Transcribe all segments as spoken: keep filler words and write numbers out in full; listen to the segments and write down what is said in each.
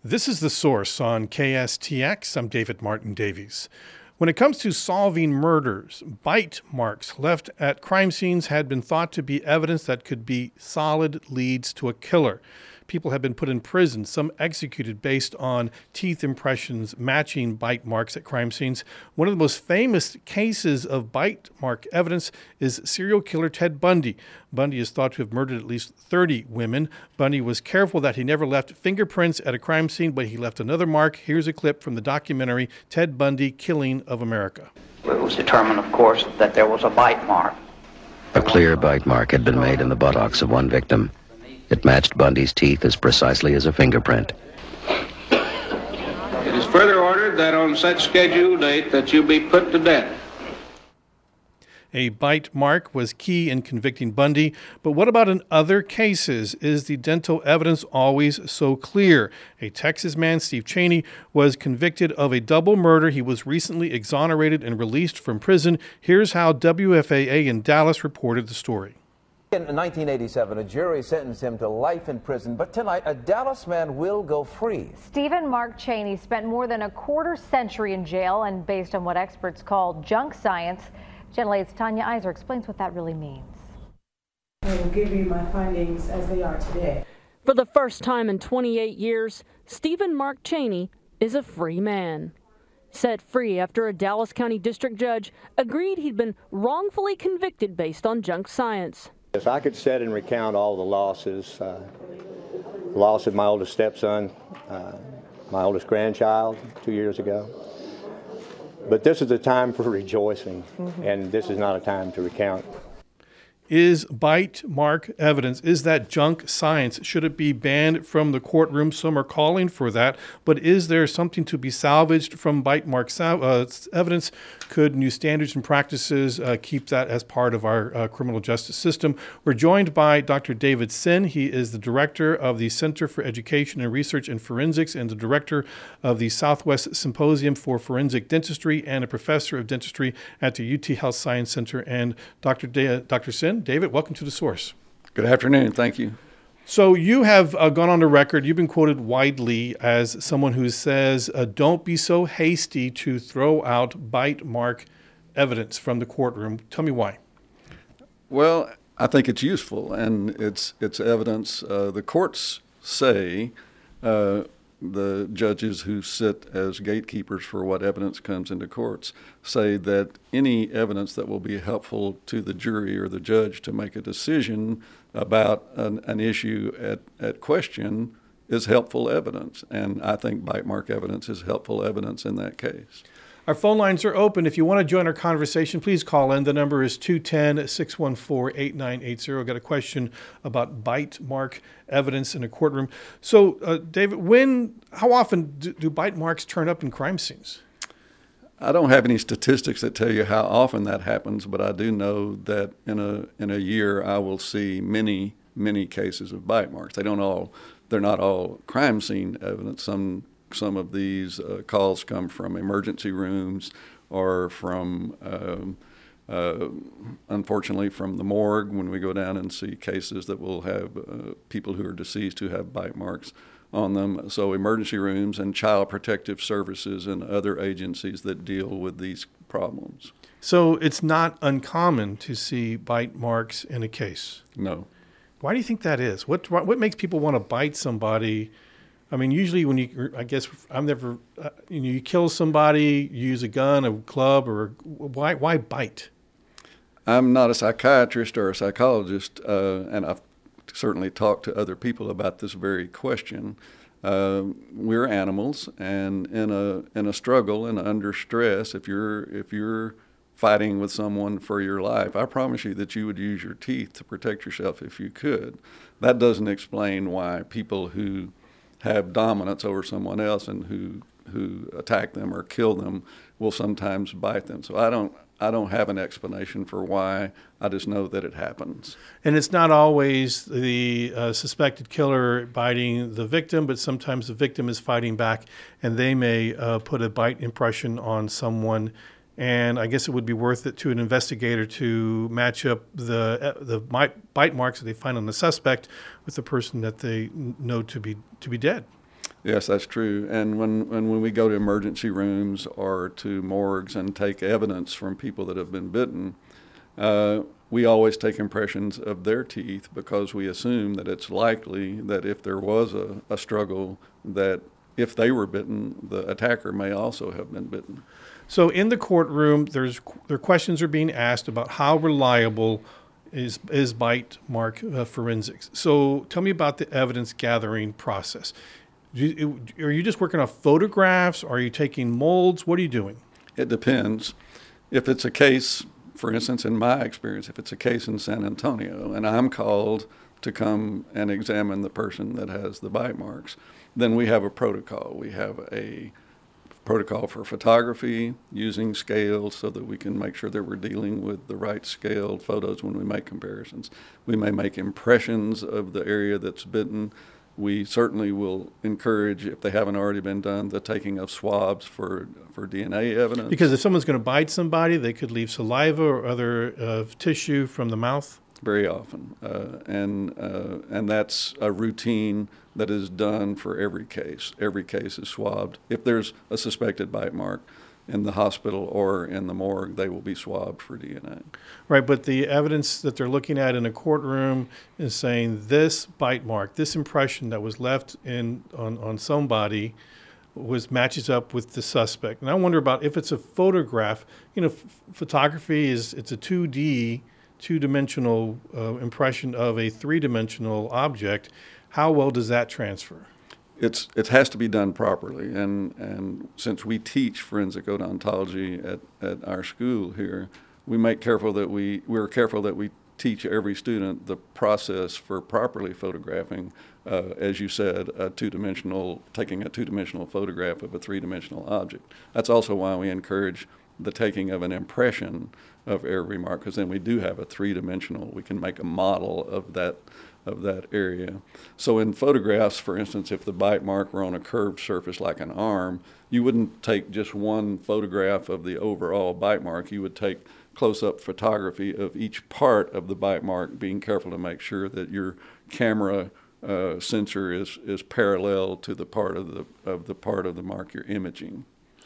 This is The Source on K S T X. I'm David Martin Davies. When it comes to solving murders, bite marks left at crime scenes had been thought to be evidence that could be solid leads to a killer. People have been put in prison, some executed based on teeth impressions matching bite marks at crime scenes. One of the most famous cases of bite mark evidence is serial killer Ted Bundy. Bundy is thought to have murdered at least thirty women. Bundy was careful that he never left fingerprints at a crime scene, but he left another mark. Here's a clip from the documentary Ted Bundy, Killing of America. It was determined, of course, that there was a bite mark. A clear bite mark had been made in the buttocks of one victim. It matched Bundy's teeth as precisely as a fingerprint. It is further ordered that on such scheduled date that you be put to death. A bite mark was key in convicting Bundy, but what about in other cases? Is the dental evidence always so clear? A Texas man, Steve Chaney, was convicted of a double murder. He was recently exonerated and released from prison. Here's how W F A A in Dallas reported the story. In nineteen eighty-seven, a jury sentenced him to life in prison, but tonight a Dallas man will go free. Stephen Mark Chaney spent more than a quarter century in jail, and based on what experts call junk science, Channel eight's Tanya Iser explains what that really means. I will give you my findings as they are today. For the first time in twenty-eight years, Stephen Mark Chaney is a free man. Set free after a Dallas County District Judge agreed he'd been wrongfully convicted based on junk science. If I could sit and recount all the losses, uh, loss of my oldest stepson, uh, my oldest grandchild two years ago. But this is a time for rejoicing, mm-hmm. and this is not a time to recount. Is bite mark evidence, is that junk science? Should it be banned from the courtroom? Some are calling for that. But is there something to be salvaged from bite mark uh, evidence? Could new standards and practices uh, keep that as part of our uh, criminal justice system? We're joined by Doctor David Sin. He is the director of the Center for Education and Research in Forensics and the director of the Southwest Symposium for Forensic Dentistry and a professor of dentistry at the U T Health Science Center. And Doctor Da- Doctor Sin, David, welcome to The Source. Good afternoon. Thank you. So you have uh, gone on the record, you've been quoted widely as someone who says, uh, don't be so hasty to throw out bite mark evidence from the courtroom. Tell me why. Well, I think it's useful, and it's it's evidence. Uh, the courts say, uh, the judges who sit as gatekeepers for what evidence comes into courts say that any evidence that will be helpful to the jury or the judge to make a decision about an, an issue at, at question is helpful evidence. And I think bite mark evidence is helpful evidence in that case. Our phone lines are open. If you want to join our conversation, please call in. The number is two one zero, six one four, eight nine eight zero. Got a question about bite mark evidence in a courtroom. So, uh, David, when, how often do, do bite marks turn up in crime scenes? I don't have any statistics that tell you how often that happens, but I do know that in a in a year I will see many, many cases of bite marks. They don't all, they're not all crime scene evidence. Some Some of these uh, calls come from emergency rooms or from, um, uh, unfortunately, from the morgue when we go down and see cases that will have uh, people who are deceased who have bite marks on them. So emergency rooms and child protective services and other agencies that deal with these problems. So it's not uncommon to see bite marks in a case? No. Why do you think that is? What what makes people want to bite somebody? I mean, usually when you, I guess I'm never, uh, you know, you kill somebody, you use a gun, a club, or why why bite? I'm not a psychiatrist or a psychologist, uh, and I've certainly talked to other people about this very question. Uh, we're animals, and in a in a struggle and under stress, if you're if you're fighting with someone for your life, I promise you that you would use your teeth to protect yourself if you could. That doesn't explain why people who have dominance over someone else and who who attack them or kill them will sometimes bite them. So I don't I don't have an explanation for why. I just know that it happens. And it's not always the uh, suspected killer biting the victim, but sometimes the victim is fighting back, and they may uh, put a bite impression on someone. And I guess it would be worth it to an investigator to match up the the bite marks that they find on the suspect with the person that they know to be to be dead. Yes, that's true. And when, when, when we go to emergency rooms or to morgues and take evidence from people that have been bitten, uh, we always take impressions of their teeth because we assume that it's likely that if there was a, a struggle, that if they were bitten, the attacker may also have been bitten. So in the courtroom, there's there questions are being asked about how reliable is is bite mark uh, forensics. So tell me about the evidence gathering process. Do you, are you just working off photographs? Are you taking molds? What are you doing? It depends. If it's a case, for instance, in my experience, if it's a case in San Antonio and I'm called to come and examine the person that has the bite marks, then we have a protocol. We have a protocol for photography using scales so that we can make sure that we're dealing with the right scaled photos when we make comparisons. We may make impressions of the area that's bitten. We certainly will encourage, if they haven't already been done, the taking of swabs for, for D N A evidence. Because if someone's going to bite somebody, they could leave saliva or other uh, tissue from the mouth? Very often. Uh, and, uh, and that's a routine that is done for every case. Every case is swabbed. If there's a suspected bite mark in the hospital or in the morgue, they will be swabbed for D N A. Right, but the evidence that they're looking at in a courtroom is saying this bite mark, this impression that was left in on, on somebody was matches up with the suspect. And I wonder about if it's a photograph. You know, f- photography is it's a two D, two-dimensional uh, impression of a three-dimensional object. How well does that transfer? It's it has to be done properly, and and since we teach forensic odontology at, at our school here, we make careful that we we're careful that we teach every student the process for properly photographing, uh, as you said, a two-dimensional taking a two-dimensional photograph of a three-dimensional object. That's also why we encourage the taking of an impression of every mark, because then we do have a three-dimensional. We can make a model of that. of that area. So in photographs, for instance, if the bite mark were on a curved surface like an arm, you wouldn't take just one photograph of the overall bite mark. You would take close-up photography of each part of the bite mark, being careful to make sure that your camera uh, sensor is, is parallel to the part of the of the part of the mark you're imaging.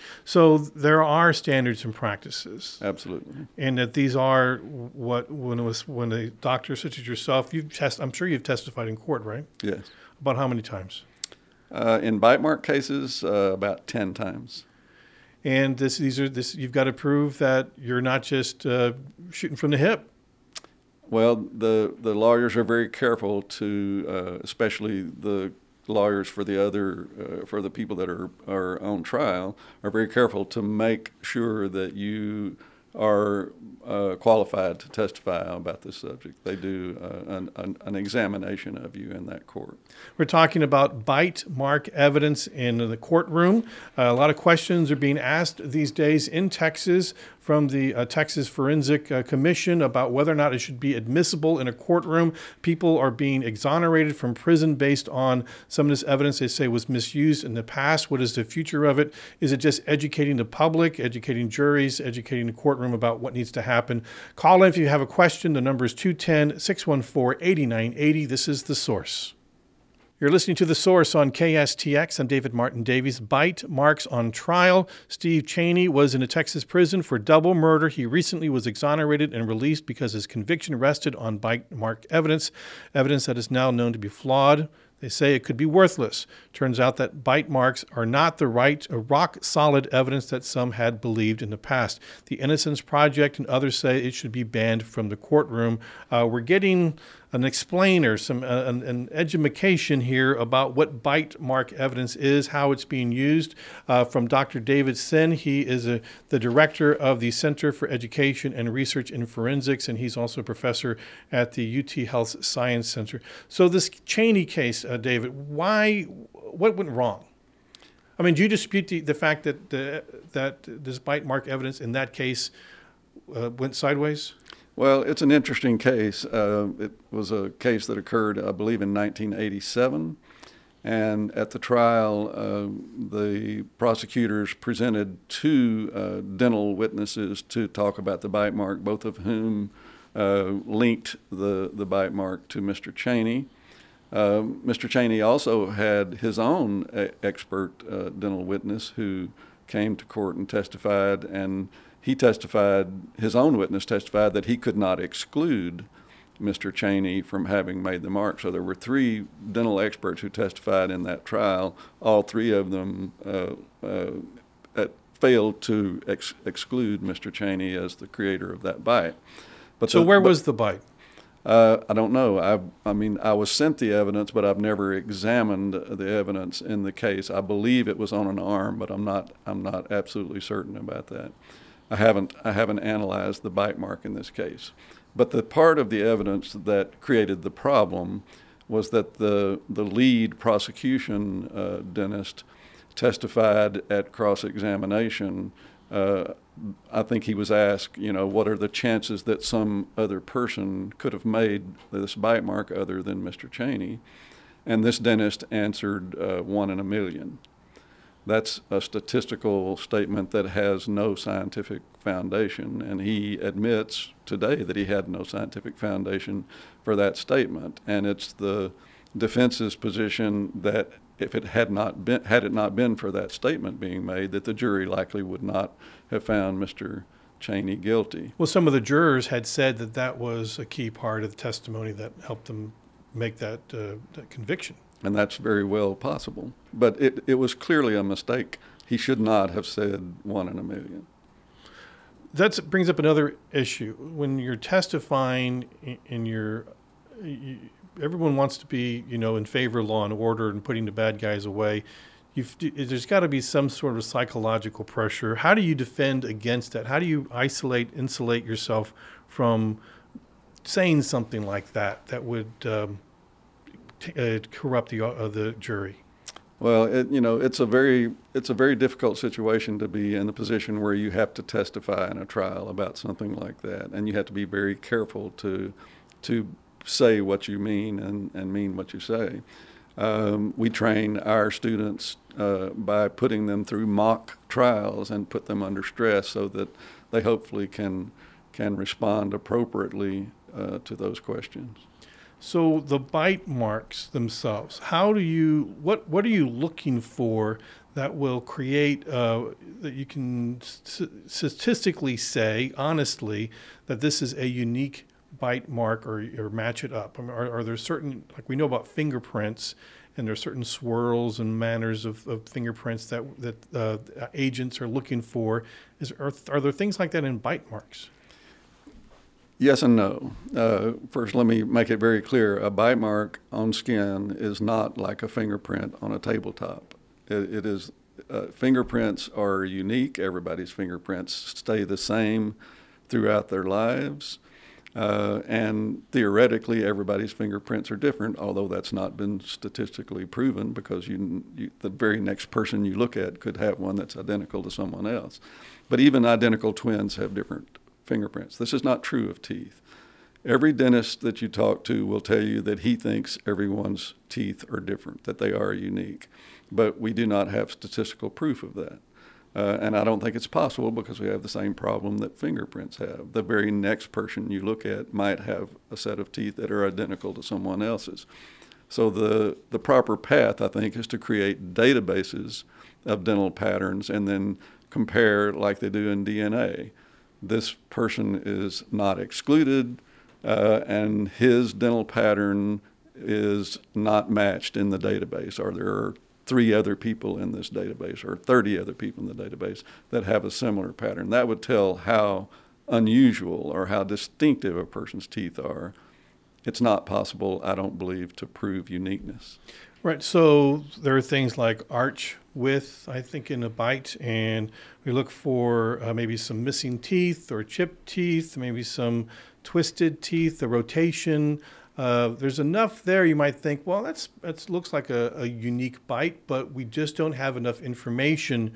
So there are standards and practices. Absolutely. And that these are what when it was when a doctor such as yourself, you've test I'm sure you've testified in court, right? Yes. About how many times? Uh, in bite mark cases, uh, about ten times. And this these are this you've got to prove that you're not just uh, shooting from the hip. Well, the the lawyers are very careful to, uh, especially the lawyers for the other uh, for the people that are are on trial are very careful to make sure that you are uh, qualified to testify about this subject. They do uh, an, an, an examination of you in that court. We're talking about bite mark evidence in the courtroom. Uh, a lot of questions are being asked these days in Texas from the uh, Texas Forensic uh, Commission about whether or not it should be admissible in a courtroom. People are being exonerated from prison based on some of this evidence they say was misused in the past. What is the future of it? Is it just educating the public, educating juries, educating the courtroom about what needs to happen? Call in if you have a question. The number is two one zero, six one four, eight nine eight zero. This is The Source. You're listening to The Source on K S T X. I'm David Martin Davies. Bite marks on trial. Steve Chaney was in a Texas prison for double murder. He recently was exonerated and released because his conviction rested on bite mark evidence, evidence that is now known to be flawed. They say it could be worthless. Turns out that bite marks are not the right, uh, rock-solid evidence that some had believed in the past. The Innocence Project and others say it should be banned from the courtroom. Uh, we're getting an explainer, some uh, an, an edumacation here about what bite mark evidence is, how it's being used, uh, from Doctor David Sin. He is a, the director of the Center for Education and Research in Forensics, and he's also a professor at the U T Health Science Center. So this Chaney case, uh, David, why, what went wrong? I mean, do you dispute the, the fact that the, that this bite mark evidence in that case uh, went sideways? Well, it's an interesting case. Uh, it was a case that occurred, I believe, in nineteen eighty-seven. And at the trial, uh, the prosecutors presented two uh, dental witnesses to talk about the bite mark, both of whom uh, linked the, the bite mark to Mister Chaney. Uh, Mister Chaney also had his own a- expert uh, dental witness who came to court and testified, and he testified, his own witness testified that he could not exclude Mister Chaney from having made the mark. So there were three dental experts who testified in that trial. All three of them uh, uh, at, failed to ex- exclude Mister Chaney as the creator of that bite. But so the, where but, was the bite? Uh, I don't know. I, I mean, I was sent the evidence, but I've never examined the evidence in the case. I believe it was on an arm, but I'm not. I'm not absolutely certain about that. I haven't. I haven't analyzed the bite mark in this case. But the part of the evidence that created the problem was that the the lead prosecution uh, dentist testified at cross-examination. Uh, I think he was asked, you know, what are the chances that some other person could have made this bite mark other than Mister Chaney? And this dentist answered uh, one in a million. That's a statistical statement that has no scientific foundation, and he admits today that he had no scientific foundation for that statement. And it's the defense's position that if it had not been, had it not been for that statement being made, that the jury likely would not have found Mister Chaney guilty. Well, some of the jurors had said that that was a key part of the testimony that helped them make that, uh, that conviction. And that's very well possible. But it, it was clearly a mistake. He should not have said one in a million. That brings up another issue. When you're testifying in, in your, you, everyone wants to be, you know, in favor of law and order and putting the bad guys away. You've, there's got to be some sort of psychological pressure. How do you defend against that? How do you isolate, insulate yourself from saying something like that that would um, t- uh, corrupt the uh, the jury? Well, it, you know, it's a very it's a very difficult situation to be in the position where you have to testify in a trial about something like that, and you have to be very careful to to say what you mean and, and mean what you say. Um, we train our students uh, by putting them through mock trials and put them under stress so that they hopefully can can respond appropriately uh, to those questions. So the bite marks themselves, how do you, what what are you looking for that will create, uh, that you can st- statistically say, honestly, that this is a unique bite mark or, or match it up? I mean, are, are there certain, like we know about fingerprints, and there are certain swirls and manners of, of fingerprints that that uh, agents are looking for. Is are, are there things like that in bite marks? Yes and no. Uh, first, let me make it very clear. A bite mark on skin is not like a fingerprint on a tabletop. It, it is, uh, fingerprints are unique. Everybody's fingerprints stay the same throughout their lives. Uh, and theoretically, everybody's fingerprints are different, although that's not been statistically proven because you, you, the very next person you look at could have one that's identical to someone else. But even identical twins have different fingerprints. This is not true of teeth. Every dentist that you talk to will tell you that he thinks everyone's teeth are different, that they are unique. But we do not have statistical proof of that. Uh, and I don't think it's possible because we have the same problem that fingerprints have. The very next person you look at might have a set of teeth that are identical to someone else's. So the, the proper path, I think, is to create databases of dental patterns and then compare like they do in D N A. This person is not excluded, uh, and his dental pattern is not matched in the database, or there are three other people in this database or thirty other people in the database that have a similar pattern. That would tell how unusual or how distinctive a person's teeth are. It's not possible, I don't believe, to prove uniqueness. Right. So there are things like arch width, I think, in a bite, and we look for uh, maybe some missing teeth or chipped teeth, maybe some twisted teeth, the rotation. Uh, there's enough there you might think, well, that's that looks like a, a unique bite, but we just don't have enough information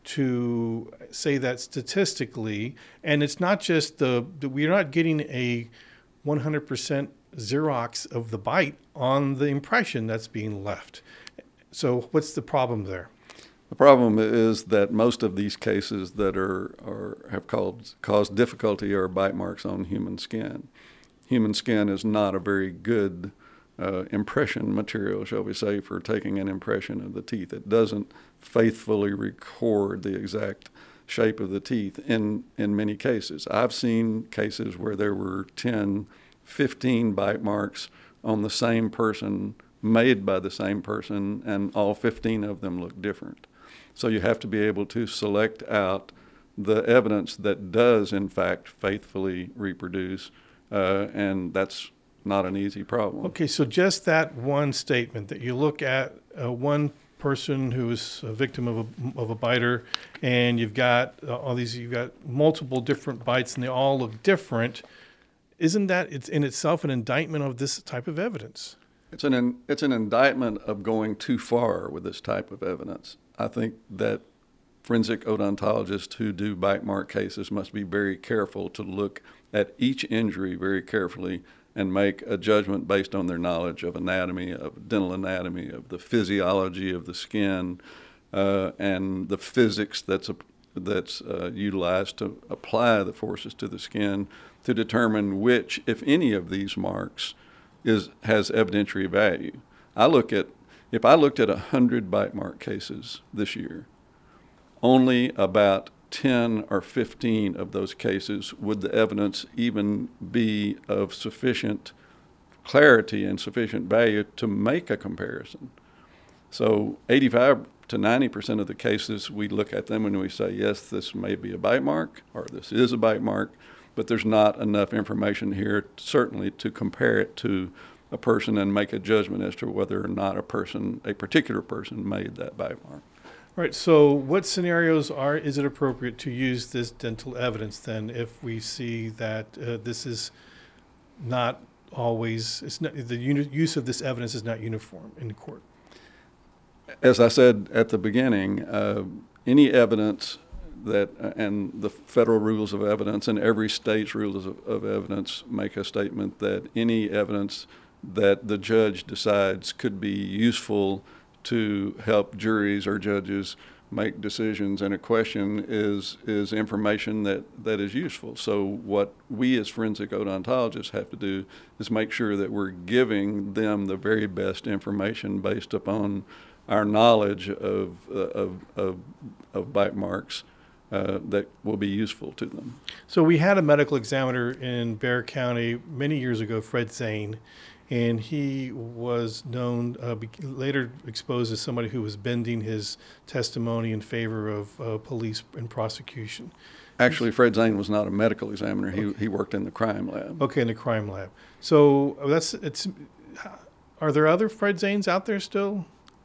to say that statistically. And it's not just the, the we're not getting a one hundred percent Xerox of the bite on the impression that's being left. So what's the problem there? The problem is that most of these cases that are, are have caused, caused difficulty are bite marks on human skin. Human skin is not a very good uh, impression material, shall we say, for taking an impression of the teeth. It doesn't faithfully record the exact shape of the teeth in, in many cases. I've seen cases where there were ten, fifteen bite marks on the same person, made by the same person, and all fifteen of them look different. So you have to be able to select out the evidence that does, in fact, faithfully reproduce, uh, and that's not an easy problem. Okay, so just that one statement that you look at uh, one person who is a victim of a, of a biter, and you've got uh, all these, you've got multiple different bites, and they all look different. Isn't that it's in itself an indictment of this type of evidence? It's an in, it's an indictment of going too far with this type of evidence. I think that forensic odontologists who do bite mark cases must be very careful to look at each injury very carefully and make a judgment based on their knowledge of anatomy, of dental anatomy, of the physiology of the skin, uh, and the physics that's a, that's uh, utilized to apply the forces to the skin to determine which, if any of these marks, is has evidentiary value. I look at, if I looked at one hundred bite mark cases this year, only about ten or fifteen of those cases would the evidence even be of sufficient clarity and sufficient value to make a comparison. So eighty-five to ninety percent of the cases, we look at them and we say, yes, this may be a bite mark, or this is a bite mark, but there's not enough information here certainly to compare it to a person and make a judgment as to whether or not a person, a particular person, made that bite mark. Right. So, what scenarios are is it appropriate to use this dental evidence then, if we see that uh, this is not always, it's not, the uni- use of this evidence is not uniform in court? As I said at the beginning, uh, any evidence that, uh, and the federal rules of evidence and every state's rules of, of evidence make a statement that any evidence that the judge decides could be useful to help juries or judges make decisions in a question is is information that, that is useful. So what we as forensic odontologists have to do is make sure that we're giving them the very best information based upon our knowledge of uh, of, of, of bite marks uh, that will be useful to them. So we had a medical examiner in Bexar County many years ago, Fred Zane, and he was known, uh, later exposed as somebody who was bending his testimony in favor of uh, police and prosecution. Actually, Fred Zane was not a medical examiner. He okay. he worked in the crime lab. Okay, in the crime lab. So that's it's. Are there other Fred Zanes out there still?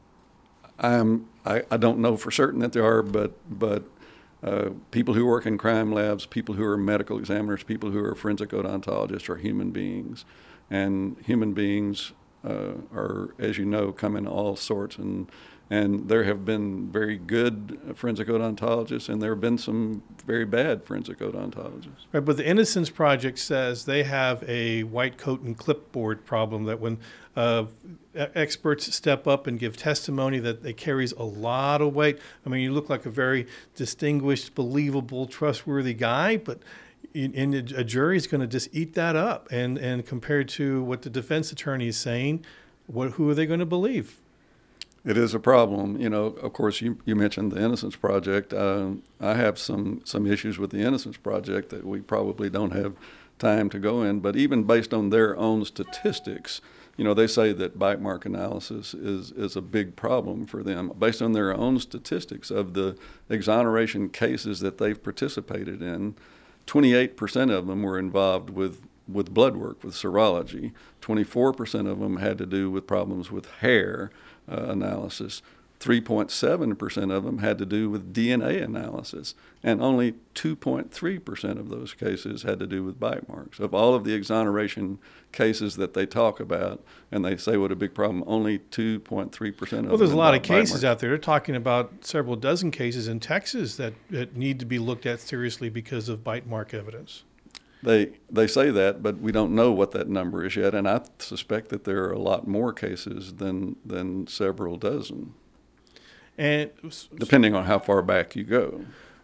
I'm, I I don't know for certain that there are, but but uh, people who work in crime labs, people who are medical examiners, people who are forensic odontologists are human beings. And human beings uh, are, as you know, come in all sorts. And and there have been very good forensic odontologists, and there have been some very bad forensic odontologists. Right, but the Innocence Project says they have a white coat and clipboard problem, that when uh, experts step up and give testimony, that it carries a lot of weight. I mean, you look like a very distinguished, believable, trustworthy guy, but and a jury is going to just eat that up, and, and compared to what the defense attorney is saying, what who are they going to believe? It is a problem. You know, of course, you, you mentioned the Innocence Project. Uh, I have some, some issues with the Innocence Project that we probably don't have time to go in, but even based on their own statistics, you know, they say that bite mark analysis is, is a big problem for them. Based on their own statistics of the exoneration cases that they've participated in, twenty-eight percent of them were involved with, with blood work, with serology. twenty-four percent of them had to do with problems with hair uh, analysis. three point seven percent of them had to do with D N A analysis. And only two point three percent of those cases had to do with bite marks. Of all of the exoneration cases that they talk about, and they say what a big problem, only two point three percent of them. Well, there's a lot of cases out there. They're talking about several dozen cases in Texas that, that need to be looked at seriously because of bite mark evidence. They they say that, but we don't know what that number is yet, and I suspect that there are a lot more cases than than several dozen. And depending on how far back you go.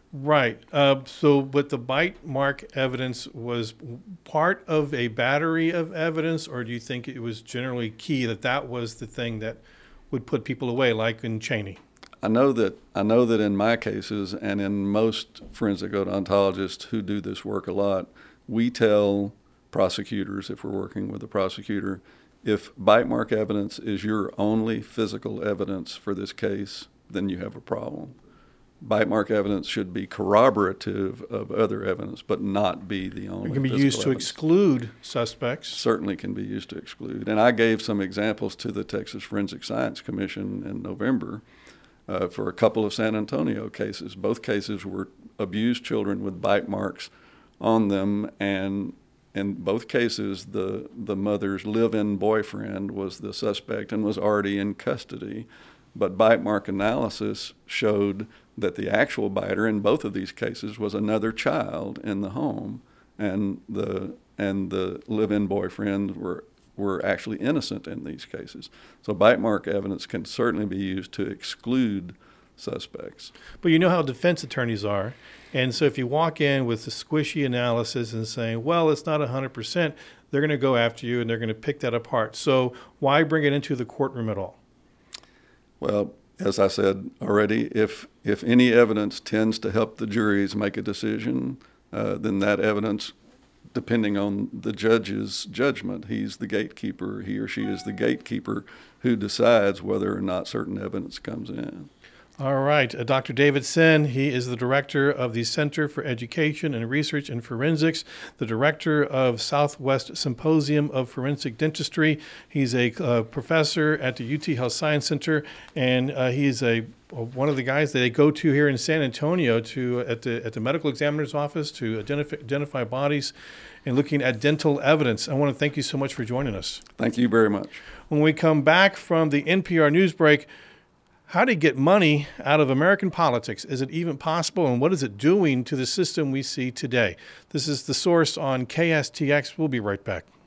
Right. Uh, so, but the bite mark evidence was part of a battery of evidence, or do you think it was generally key that that was the thing that would put people away, like in Chaney? I know that I know that in my cases and in most forensic odontologists who do this work a lot, we tell prosecutors, if we're working with a prosecutor, if bite mark evidence is your only physical evidence for this case, then you have a problem. Bite mark evidence should be corroborative of other evidence, but not be the only. It can be physical used to evidence. exclude suspects. Certainly can be used to exclude. And I gave some examples to the Texas Forensic Science Commission in November uh, for a couple of San Antonio cases. Both cases were abused children with bite marks on them, and in both cases, the, the mother's live-in boyfriend was the suspect and was already in custody. But bite mark analysis showed that the actual biter in both of these cases was another child in the home, and the and the live-in boyfriend were were actually innocent in these cases. So bite mark evidence can certainly be used to exclude suspects. But you know how defense attorneys are, and so if you walk in with a squishy analysis and saying, well, it's not one hundred percent, they're going to go after you and they're going to pick that apart. So why bring it into the courtroom at all? Well, as I said already, if if any evidence tends to help the juries make a decision, uh, then that evidence, depending on the judge's judgment, he's the gatekeeper, he or she is the gatekeeper who decides whether or not certain evidence comes in. All right. Uh, Doctor David Senn, he is the director of the Center for Education and Research in Forensics, the director of Southwest Symposium of Forensic Dentistry. He's a uh, professor at the U T Health Science Center, and uh, he's a one of the guys that they go to here in San Antonio to at the at the medical examiner's office to identify, identify bodies and looking at dental evidence. I want to thank you so much for joining us. Thank you very much. When we come back from the N P R news break, how to get money out of American politics? Is it even possible? And what is it doing to the system we see today? This is The Source on K S T X. We'll be right back.